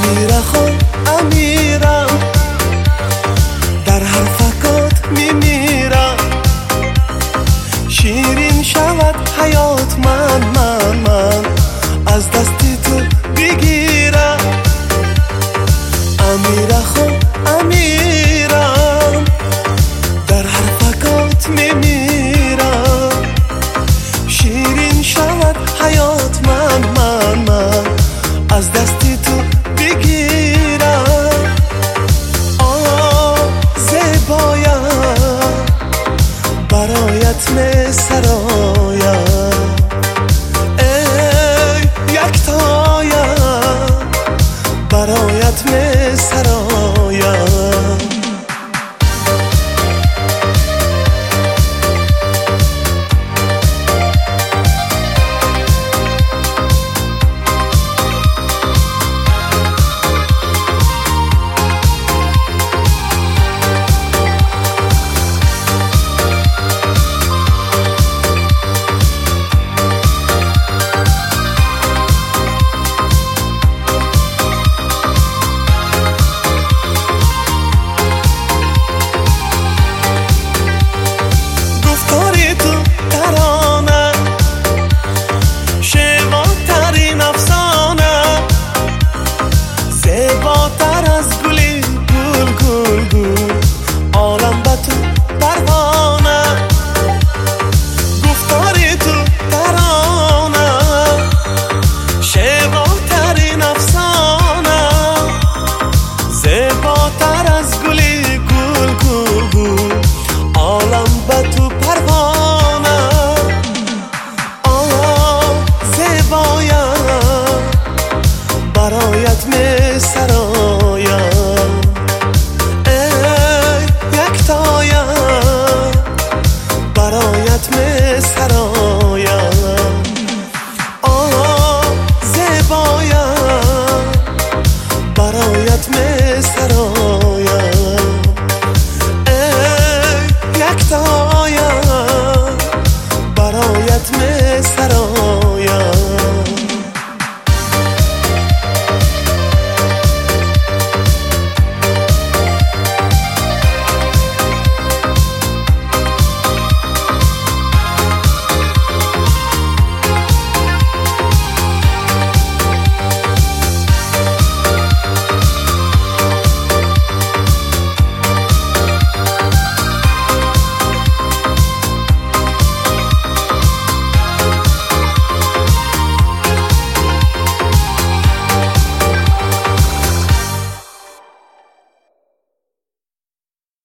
امیره خان امیرم، در حرفکات میمیرم. شیرین شود حیات من از دستی تو بگیرم. امیره خان امیرم، در حرفکات میمیرم. شیرین شود حیات من از دستی تو بگیرم. زیبایم برایت می سرایم، ای یکتایم برایت می سرایم. برایت می سرایم.